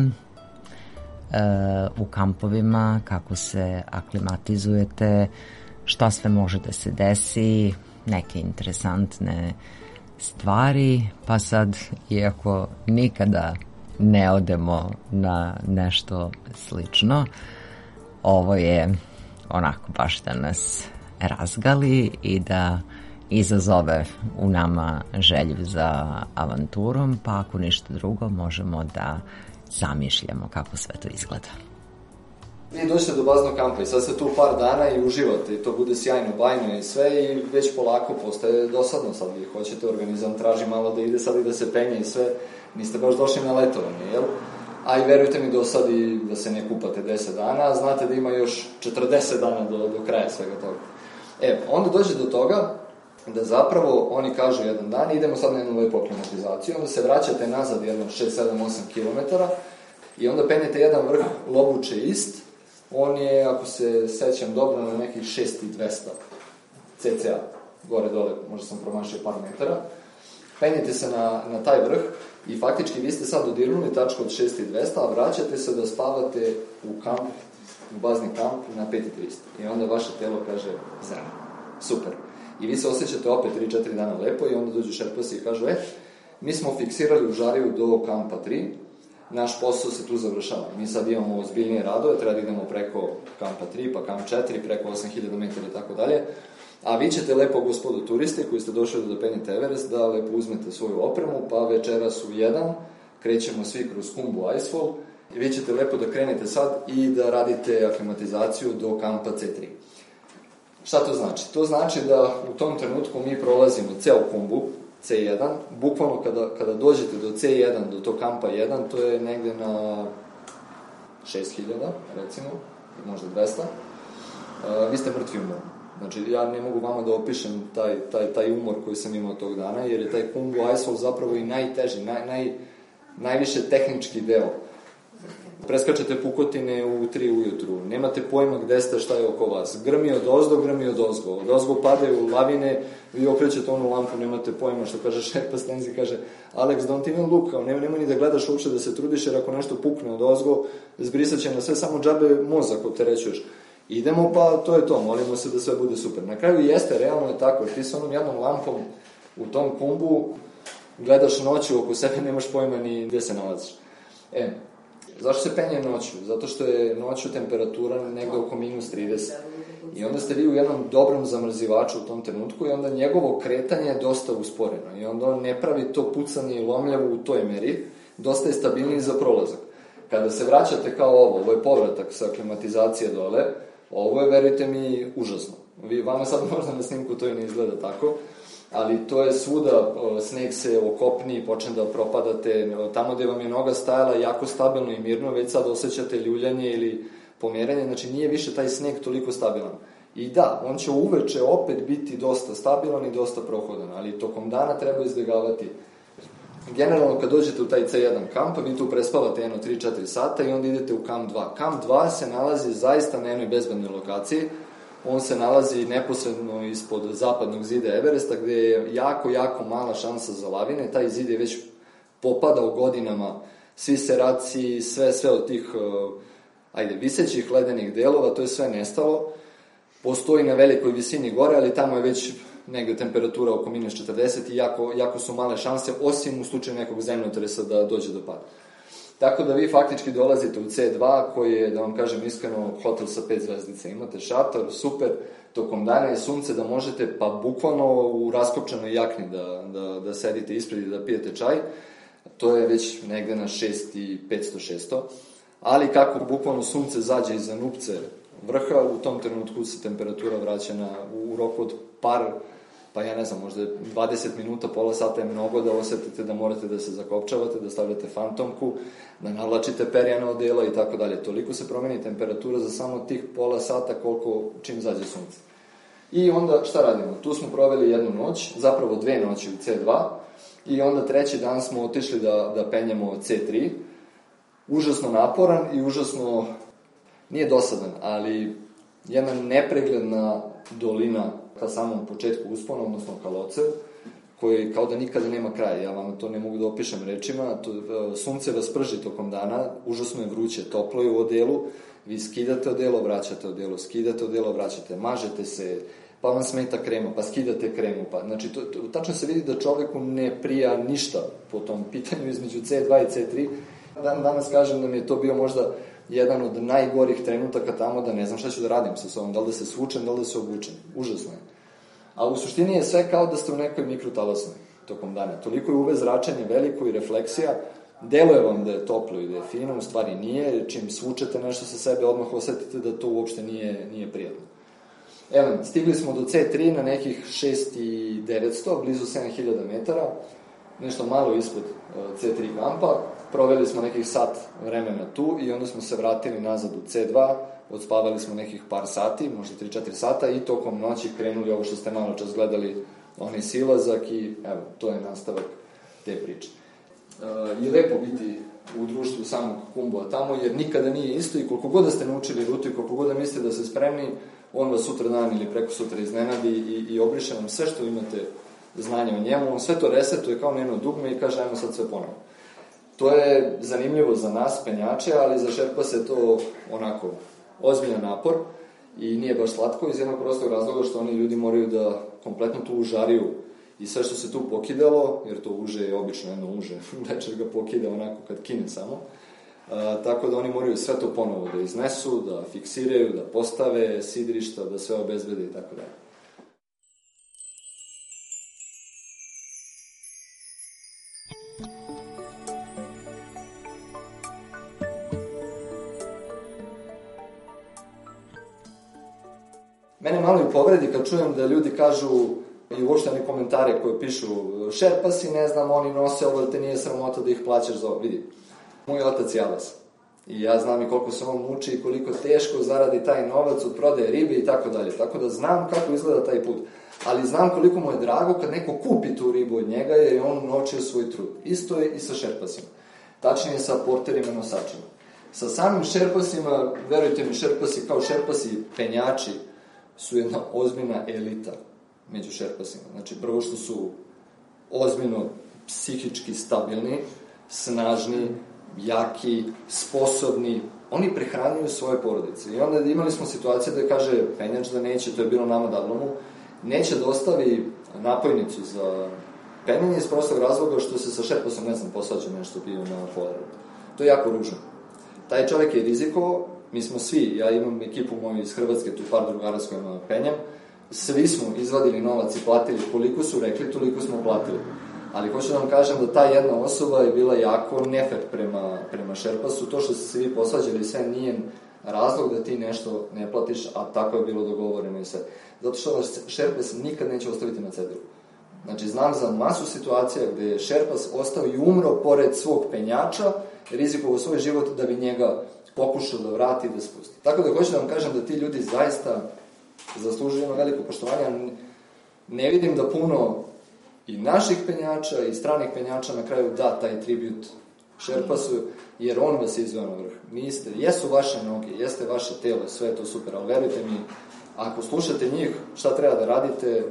u kampovima, kako se aklimatizujete, šta sve može da se desi, neke interesantne stvari, pa sad, iako nikada ne odemo na nešto slično, ovo je onako baš da nas razgali i da izazove u nama želju za avanturom, pa ako ništa drugo možemo da zamišljamo kako sve to izgleda. Vi dođete do baznog kampa i sad ste tu par dana i uživate i to bude sjajno, bajno i sve i već polako postaje dosadno. Sad vi hoćete, organizam traži malo da ide sad i da se penje i sve, niste baš došli na letovanje, jel? A i verujte mi dosadi da se ne kupate 10 dana, a znate da ima još 40 dana do kraja svega toga. Onda dođe do toga da zapravo oni kažu jedan dan, idemo sad na jednu lepu aklimatizaciju, onda se vraćate nazad jedno 6, 7, 8 km i onda penjete jedan vrh Lobuče Ist, on je, ako se sećam dobro, na nekih 6200 cca, gore dole, možda sam promašio par metara, penjete se na taj vrh i faktički vi ste sad dodirnuli tačku od 6200, a vraćate se da spavate u kamp, u bazni kamp na 5300 i onda vaše telo kaže zrano, super. I vi se osjećate opet 3-4 dana lepo i onda dođu šerpasi i kažu mi smo fiksirali u Žariju do kampa 3, naš posao se tu završava. Mi sad imamo ozbiljnije radove, treba da idemo preko kampa 3, pa kamp 4, preko 8000 metara i tako dalje. A vi ćete lepo, gospodo turisti koji ste došli da penjete Everest, da lepo uzmete svoju opremu, pa večeras u 1 krećemo svi kroz Khumbu Icefall i vi ćete lepo da krenete sad i da radite aklimatizaciju do kampa C3. Šta to znači? To znači da u tom trenutku mi prolazimo ceo Khumbu, C1, bukvalno kada dođete do C1, do tog kampa 1, to je negde na 6000, recimo, možda 200, vi ste mrtvi umor. Znači, ja ne mogu vama da opišem taj umor koji sam imao tog dana, jer je taj Khumbu Icefall zapravo i najteži, najviše tehnički deo. Preskačete pukotine u 3 ujutru, nemate pojma gde ste, šta je oko vas. Grmi od ozdo, grmi od ozgo. Od ozgo padaju lavine, vi okrećete onu lampu, nemate pojma, što kaže Sherpa Stenzi, kaže Alex, don't even look, kao nemoj ni da gledaš uopšte da se trudiš, jer ako nešto pukne od ozgo, zbrisat će na sve samo džabe mozak opterećuješ. Idemo, pa to je to, molimo se da sve bude super. Na kraju jeste, realno je tako, ti sa onom jednom lampom u tom kumbu gledaš noću oko sebe, nemaš pojma ni gde se nalaziš. Zašto se penje noću? Zato što je noću temperatura negde oko -30. I onda ste vi u jednom dobrom zamrzivaču u tom trenutku i onda njegovo kretanje je dosta usporeno. I onda on ne pravi to pucanje i lomljavu u toj meri, dosta je stabilniji za prolazak. Kada se vraćate kao ovo je povratak sa klimatizacije dole, ovo je, verujte mi, užasno. Vama sad možda na snimku to i ne izgleda tako, ali to je svuda, sneg se okopni, počne da propadate, tamo gde vam je noga stajala jako stabilno i mirno, već sad osjećate ljuljanje ili pomeranje, znači nije više taj sneg toliko stabilan. I da, on će uveče opet biti dosta stabilan i dosta prohodan, ali tokom dana treba izbjegavati. Generalno, kad dođete u taj C1 kamp, vi tu prespavate jedno 3-4 sata i onda idete u kamp 2. Kamp 2 se nalazi zaista na jednoj bezbednoj lokaciji. On se nalazi neposredno ispod zapadnog zida Everesta, gde je jako, jako mala šansa za lavine. Taj zid je već popadao godinama. Svi seraci, sve od tih visećih ledenih delova, to je sve nestalo. Postoji na velikoj visini gore, ali tamo je već negde temperatura oko -40 i jako su male šanse, osim u slučaju nekog zemljotresa da dođe do pada. Tako da vi faktički dolazite u C2, koji je, da vam kažem iskreno, hotel sa 5 zvezdica. Imate šator, super, tokom dana je sunce da možete, pa bukvalno u raskopčanoj jakni da sedite ispred i da pijete čaj. To je već negde na 6500-600. Ali kako bukvalno sunce zađe iza nupce vrha, u tom trenutku se temperatura vraća u roku od pa ja ne znam, možda 20 minuta, pola sata je mnogo da osetite da morate da se zakopčavate, da stavljate fantomku, da navlačite perjana odela i tako dalje. Toliko se promeni temperatura za samo tih pola sata čim zađe sunce. I onda šta radimo? Tu smo proveli jednu noć, zapravo 2 noći u C2 i onda 3. dan smo otišli da penjemo C3. Užasno naporan i užasno, nije dosadan, ali jedna nepregledna dolina ka samom početku uspona, odnosno ka Locev, koji kao da nikada nema kraja. Ja vam to ne mogu da opišem rečima. Sunce vas prži tokom dana, užasno je vruće, toplo je u odelu, vi skidate odelo, vraćate odelo, skidate odelo, vraćate, mažete se, pa vam smeta krema, pa skidate kremu. Znači, tačno se vidi da čoveku ne prija ništa po tom pitanju između C2 i C3. Danas kažem da mi je to bio možda jedan od najgorih trenutaka tamo, da ne znam šta ću da radim sa sobom, da li da se svučem, da li da se obučem. Užasno je. A u suštini je sve kao da ste u nekoj mikrotalasnoj tokom dana. Toliko je UV zračenje veliko i refleksija, deluje vam da je toplo i da je fino, u stvari nije, čim svučete nešto sa sebe, odmah osetite da to uopšte nije prijatno. Evo, stigli smo do C3 na nekih 6900, blizu 7000 metara, nešto malo ispod C3 kampa, proveli smo nekih sat vremena tu i onda smo se vratili nazad u C2, odspavali smo nekih par sati, možda 3-4 sata i tokom noći krenuli ovo što ste malo čas gledali, onaj silazak i evo, to je nastavak te priče. Je lepo biti u društvu samog Kumbua tamo, jer nikada nije isto i koliko god da ste naučili rutu i koliko god da mislite da ste spremni, on vas sutra dan ili preko sutra iznenadi i obriše vam sve što imate znanje o njemu, on sve to resetuje kao njeno dugme i kaže ajmo sad sve ponovo. To je zanimljivo za nas, penjače, ali za Šerpa se to onako ozbiljan napor i nije baš slatko iz jednog prostog razloga što oni ljudi moraju da kompletno tu užariju i sve što se tu pokidalo, jer to uže je obično jedno uže, večer ga pokida onako kad kine samo, tako da oni moraju sve to ponovo da iznesu, da fiksiraju, da postave sidrišta, da sve obezbede i tako dalje. Mene malo i povredi kad čujem da ljudi kažu i uopšte one komentare koje pišu Šerpa si, ne znam, oni nose ovo, te nije sramota da ih plaćaš za ovo. Vidi, moj otac je Alas i ja znam i koliko se on muči i koliko teško zaradi taj novac od prodaje ribe i tako dalje. Tako da znam kako izgleda taj put. Ali znam koliko mu je drago kad neko kupi tu ribu od njega jer je on nočio svoj trud. Isto je i sa Šerpasima. Tačnije sa porterima nosačima. Sa samim šerpasima, verujte mi, šerpasi kao šerpasi penjači su jedna ozbiljna elita među šerpasima. Znači, prvo što su ozbiljno psihički stabilni, snažni, jaki, sposobni, oni prehranjuju svoje porodice. I onda imali smo situacije da kaže penjač da neće, to je bilo nama davno mu, neće da ostavi napojnicu za penjanje iz prostog razloga što se sa šerpasom, ne znam, posvađa nešto bio na poleru. To je jako ružno. Taj čovjek je rizikovao, mi smo svi, ja imam ekipu moju iz Hrvatske, tu par drugara s kojima penjam, svi smo izvadili novac i platili koliko su rekli, toliko smo platili. Ali hoću da vam kažem da ta jedna osoba je bila jako nefer prema šerpasu, to što ste se vi posvađali sve nije razlog da ti nešto ne platiš, a tako je bilo dogovoreno i sve. Zato što vas šerpas nikad neće ostaviti na cedilu. Znači, znam za masu situacija gde je šerpas ostao i umro pored svog penjača, rizikovao svoj život da bi njega pokušao da vrati i da spusti. Tako da hoću da vam kažem da ti ljudi zaista zaslužuju jedno veliko poštovanje. Ne vidim da puno i naših penjača i stranih penjača na kraju da taj tribut šerpasu, jer on vas je izveo na vrh. Niste, jesu vaše noge, jeste vaše telo, sve je to super, ali verujte mi, ako slušate njih, šta treba da radite,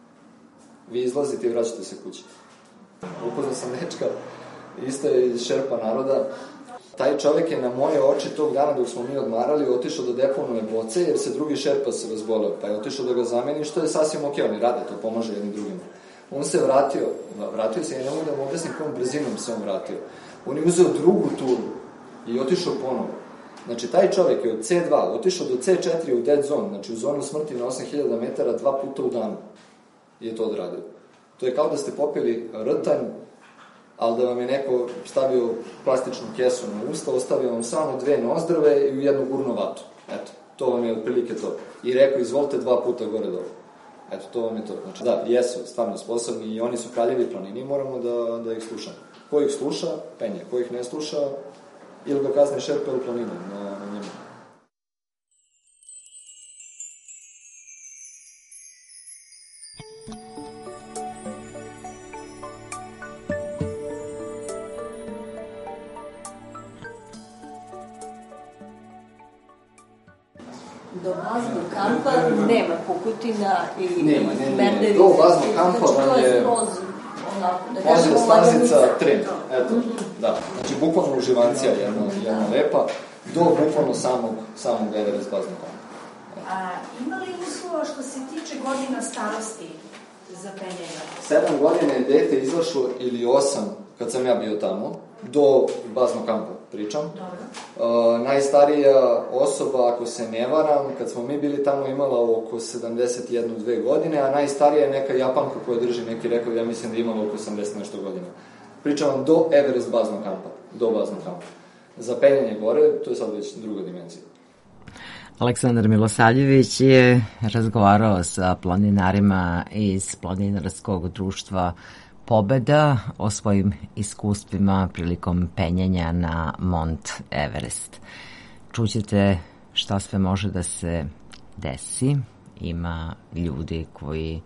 vi izlazite i vraćate se kući. Upoznao sam dečka, isto je iz šerpa naroda. Taj čovjek je na moje oči tog dana dok smo mi odmarali otišao da deponuje boce jer se drugi šerpas razboleo, pa je otišao da ga zameni, što je sasvim ok, oni rade, to pomaže jednim drugima. On se vratio se, ja ne mogu da vam objasnim kojom brzinom se on vratio. On je uzeo drugu turu i otišao ponovo. Znači, taj čovjek je od C2 otišao do C4 u dead zone, znači u zonu smrti na 8000 metara 2 puta u danu je to odradio. To je kao da ste popili rtanj, ali da vam je neko stavio plastičnu kesu na usta, ostavio vam samo 2 nozdrave i u jednu gurnu vatu. Eto, to vam je otprilike to. I rekao, izvolite 2 puta gore dole. Eto, to vam je to. Znači, da, jesu stvarno sposobni i oni su kraljevi planini, moramo da ih slušamo. Ko ih sluša, penje. Ko ih ne sluša, ili ga kazne šerpe ili planine na njima. Do baznog kampa nema Pukutina i Merdevice. Do baznog kampa vam je može stazica Tren. Eto, da. Znači, bukvalno uživancija jedna lepa, do bukvalno samog Everest baznog kampa. Ima li uslova što se tiče godina starosti za penjenje? 7 godina je dete izašlo ili 8 kad sam ja bio tamo, do baznog kampa pričam. Najstarija osoba, ako se ne varam, kad smo mi bili tamo, imala oko 71-2 godine, a najstarija je neka Japanka koja drži neki rekord, ja mislim da je imala oko 80 nešto godina. Pričam vam do Everest baznog kampa, do baznog kampa. Za penjanje gore, to je sad već druga dimenzija. Aleksandar Milosavljević je razgovarao sa planinarima iz planinarskog društva Pobeda o svojim iskustvima prilikom penjanja na Mont Everest. Čućete šta sve može da se desi. Ima ljudi koji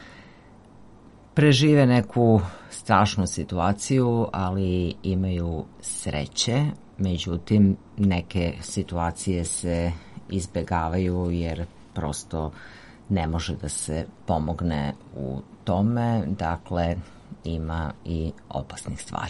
prežive neku strašnu situaciju, ali imaju sreće. Međutim, neke situacije se izbegavaju jer prosto ne može da se pomogne u tome. Dakle, ima i opasnih stvari.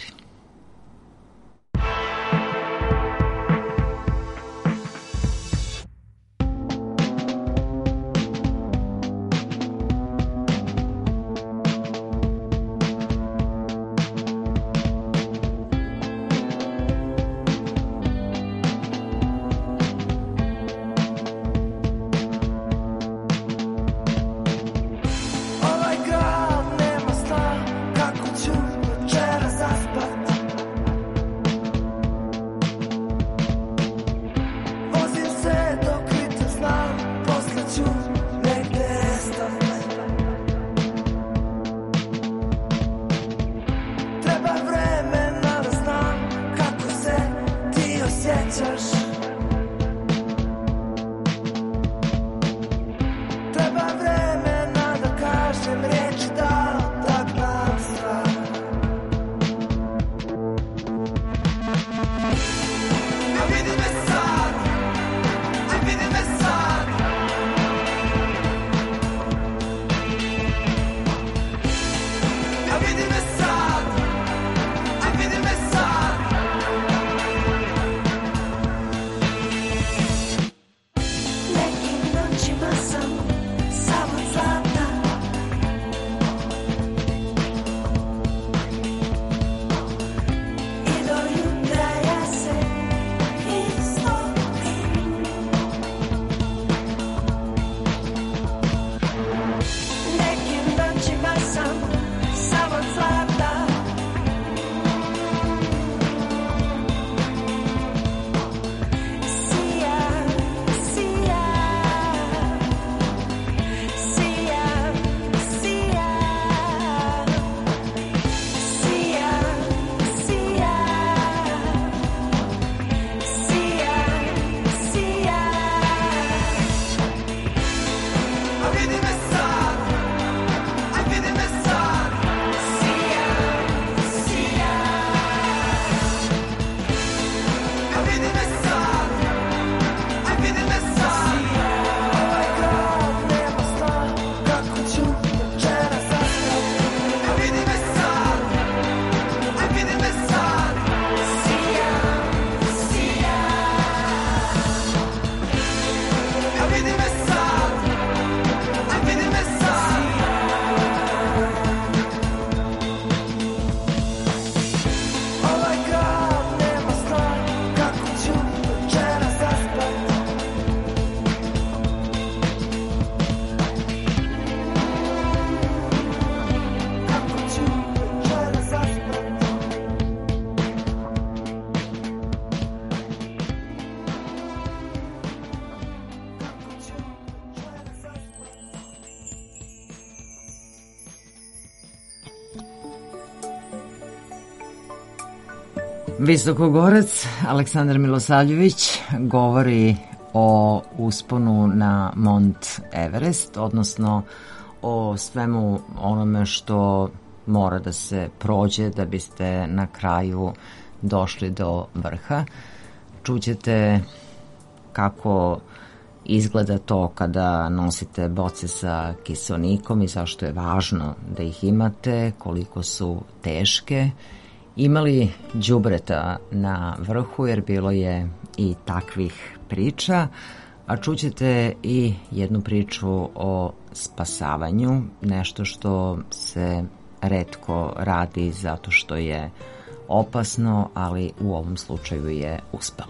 Ovaj grad nema sna, kako ću večera zaspat. vidi me sad, a vidi me sad. Ovaj grad nema stan, kako ću večera zaspat. Kako ću večera zaspat. Visokogorac Aleksandar Milosavljević govori o usponu na Mont Everest, odnosno o svemu onome što mora da se prođe da biste na kraju došli do vrha. Čućete kako izgleda to kada nosite boce sa kiseonikom i zašto je važno da ih imate, koliko su teške. Imali đubreta na vrhu, jer bilo je i takvih priča, a čućete i jednu priču o spasavanju, nešto što se retko radi zato što je opasno, ali u ovom slučaju je uspelo.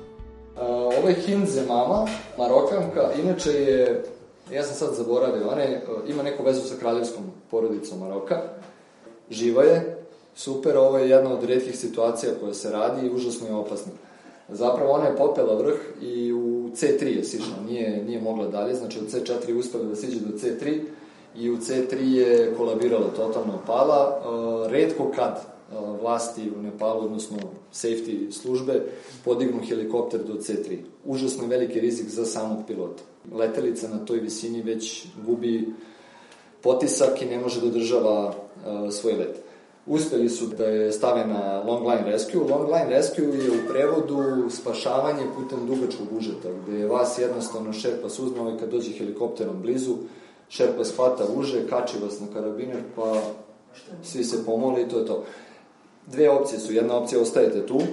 Ovo je Hind Zemama, Marokanka, inače je, ja sam sad zaboravio, ona ima neku vezu sa kraljevskom porodicom Maroka, živa je, super, ovo je jedna od retkih situacija koja se radi i užasno je opasna. Zapravo ona je popela vrh i u C3 je sišla, nije mogla dalje, znači od C4 uspela da siđe do C3 i u C3 je kolabirala, totalno pala. Retko kad vlasti u Nepalu, odnosno safety službe, podignu helikopter do C3. Užasno je veliki rizik za samog pilota. Letelica na toj visini već gubi potisak i ne može da održava svoj let. Uspeli su da je stave na long line rescue. Long line rescue je u prevodu spašavanje putem dugačkog užeta, gde je vas jednostavno šerpa uzme, ovaj kad dođe helikopterom blizu, šerpa shvata uže, kači vas na karabiner, pa svi se pomole i to je to. Dve opcije su. Jedna opcija ostajete tu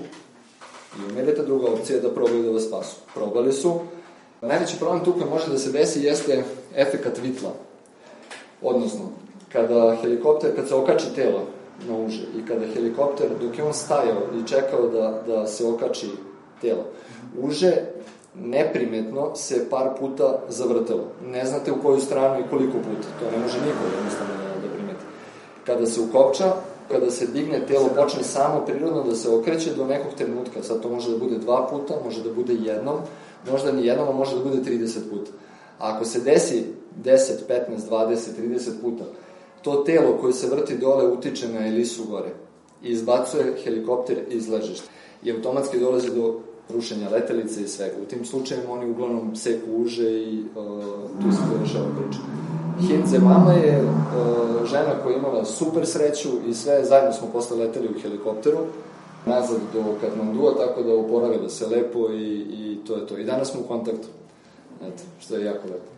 i umirete, druga opcija je da probaju da vas spasu. Probali su. Najveći problem tu koji može da se desi jeste efekat vitla. Odnosno, kada se okači telo na uže i kada helikopter, dok je on stajao i čekao da se okači telo, uže neprimetno se par puta zavrtelo. Ne znate u koju stranu i koliko puta. To ne može niko jednostavno da primeti. Kada se ukopča, kada se digne, telo počne samo prirodno da se okreće do nekog trenutka. Sad to može da bude 2 puta, može da bude jednom, možda ni jednom, a može da bude 30 puta. A ako se desi 10, 15, 20, 30 puta, to telo koje se vrti dole utiče na elisu gore i izbacuje helikopter iz ležišta. I automatski dolazi do rušenja letelice i svega. U tim slučajima oni uglavnom seku uže i tu se završava priča. Hind Zemama je žena koja je imala super sreću i sve, zajedno smo posle leteli u helikopteru nazad do Katmandua, tako da oporavila se lepo i to je to. I danas smo u kontaktu, eto, što je jako lepo.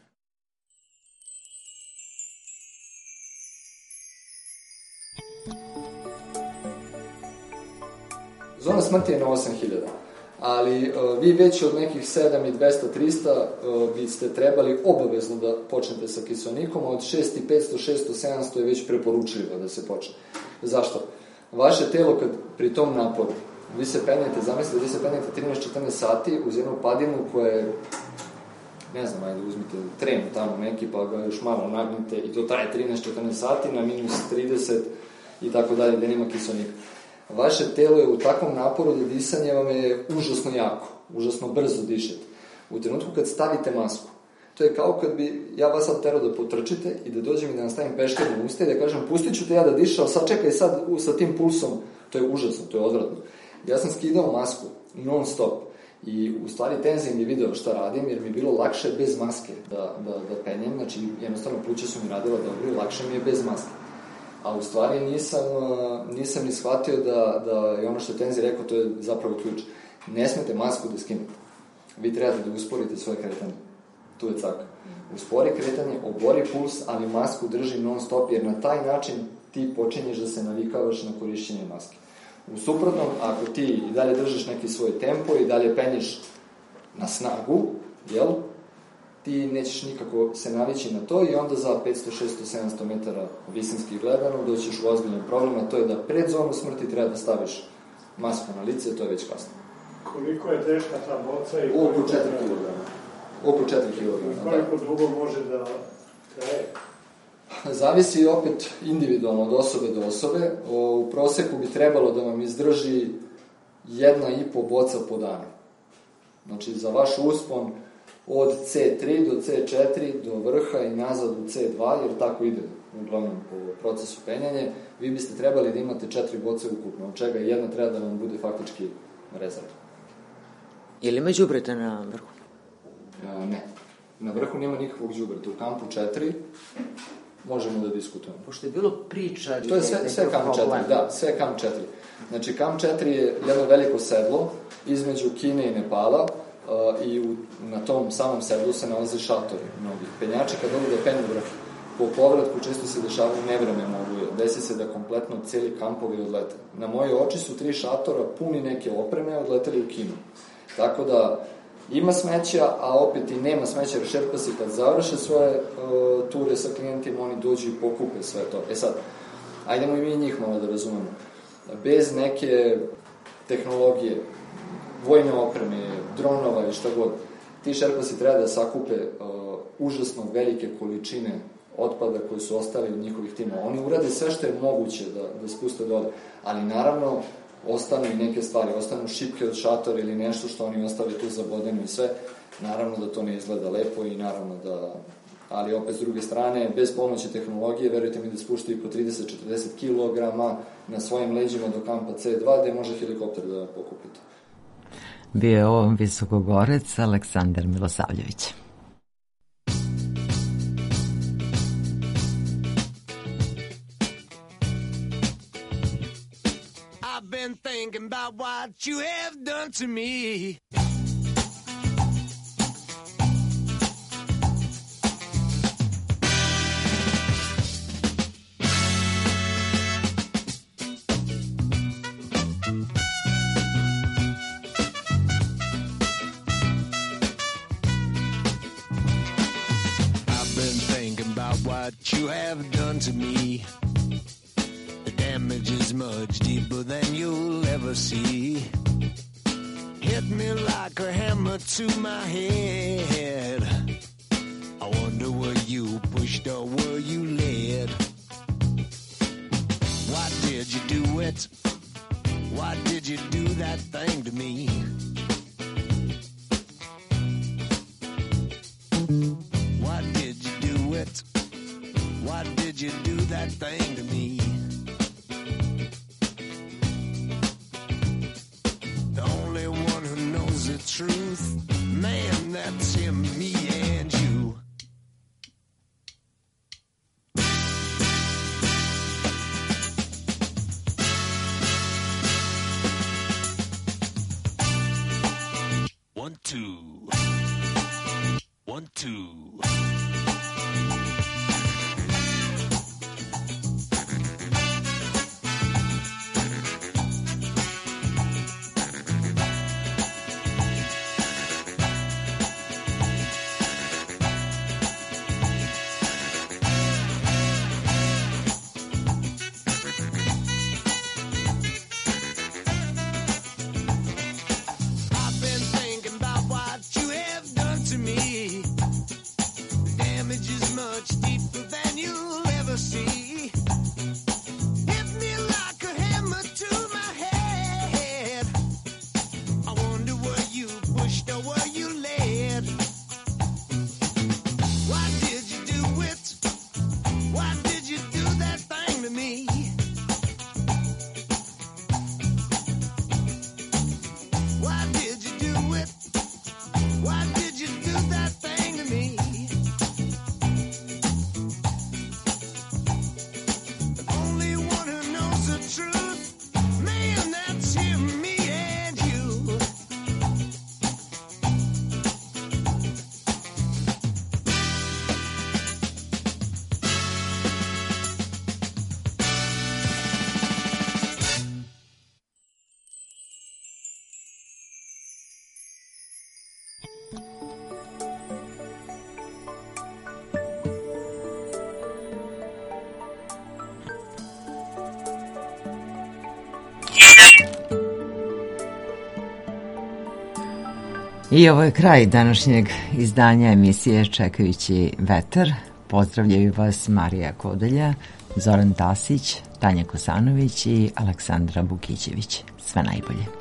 Zona smrti je na 8000, ali vi već od nekih 7200-300 biste trebali obavezno da počnete sa kiseonikom, a od 6500, 600, 700 je već preporučljivo da se počne. Zašto? Vaše telo kad pri tom naporu, vi se penjete, zamislite, vi se penjete 13-14 sati uz jednu padinu koja je, ne znam, ajde uzmite tren tamo neki pa ga još malo nagnite i to traje 13-14 sati na minus 30 i tako dalje, gde nema kiseonika. Vaše telo je u takvom naporu da disanje vam je užasno jako, užasno brzo dišete. U trenutku kad stavite masku, to je kao kad bi ja vas sad terao da potrčite i da dođem i da nastavim pešter na usta i da kažem pustit ću te ja da dišam, sad čekaj sad sa tim pulsom, to je užasno, to je odvratno. Ja sam skidao masku non stop i u stvari Tenzing je video šta radim jer mi je bilo lakše bez maske da penjem, znači jednostavno pluća su mi radila dobro i lakše mi je bez maske. A u stvari nisam ni shvatio da je ono što je Tenzi rekao, to je zapravo ključ. Ne smete masku da skinete. Vi trebate da usporite svoje kretanje. Tu je caka. Uspori kretanje, obori puls, ali masku drži non stop, jer na taj način ti počinješ da se navikavaš na korišćenje maske. U suprotnom, ako ti i dalje držiš neki svoj tempo i dalje penješ na snagu, jel? ti nećeš nikako se navići na to i onda za 500, 600, 700 metara visinskih gledano doćeš u ozbiljan problem, a to je da pred zonu smrti treba da staviš masku na lice, to je već kasno. Koliko je teška ta boca i oko 4 kg. Oko 4 kg. Koliko dugo može da traje? Zavisi opet individualno od osobe do osobe. U proseku bi trebalo da vam izdrži 1,5 boca po danu. Znači, za vaš uspon od C3 do C4 do vrha i nazad u C2, jer tako ide uglavnom po procesu penjanja, vi biste trebali da imate 4 boce ukupno, od čega jedna treba da vam bude faktički rezerva. Je li ima đubreta na vrhu? Ne. Na vrhu nema nikakvog đubreta. U kampu 4 možemo da diskutujemo. Pošto je bilo priča... To je sve kamp 4, da, sve kamp 4. Znači, kamp 4 je jedno veliko sedlo između Kine i Nepala i na tom samom sedlu se nalaze šatori mnogih. Penjači kad odu da penju vrh, po povratku često se dešavaju nevremeno oluje. Desi se da kompletno cijeli kampovi odlete. Na moje oči su 3 šatora puni neke opreme odleteli u Kinu. Tako da ima smeća, a opet i nema smeća, jer šerpasi kad završe svoje ture sa klijentima, oni dođu i pokupe sve to. E sad, ajdemo i mi njih malo da razumemo. Bez neke tehnologije, vojne opreme, dronova i šta god, ti šerpasi treba da sakupe užasno velike količine otpada koji su ostali od njihovih timova. Oni urade sve što je moguće da spuste dole, ali naravno ostanu i neke stvari, ostanu šipke od šatora ili nešto što oni ostave tu zabodeno i sve. Naravno da to ne izgleda lepo i naravno da... Ali opet s druge strane, bez pomoći tehnologije, verujte mi da spuštaju po 30-40 kg na svojim leđima do kampa C2, gde može helikopter da pokupite. Bio je ovo visokogorec Aleksandar Milosavljević. I've been thinking about what you have done to me. What you have done to me, the damage is much deeper than you'll ever see. Hit me like a hammer to my head. I wonder were you pushed or were you led? Why did you do it? Why did you do that thing to me? Why did you do it? Why did you do that thing to me? The only one who knows the truth, man, that's him, me and you. One, two. 1, 2. Why did you do that I ovo je kraj današnjeg izdanja emisije Čekajući vetar. Pozdravljaju vas Marija Kodelja, Zoran Tasić, Tanja Kosanović i Aleksandra Bukićević. Sve najbolje.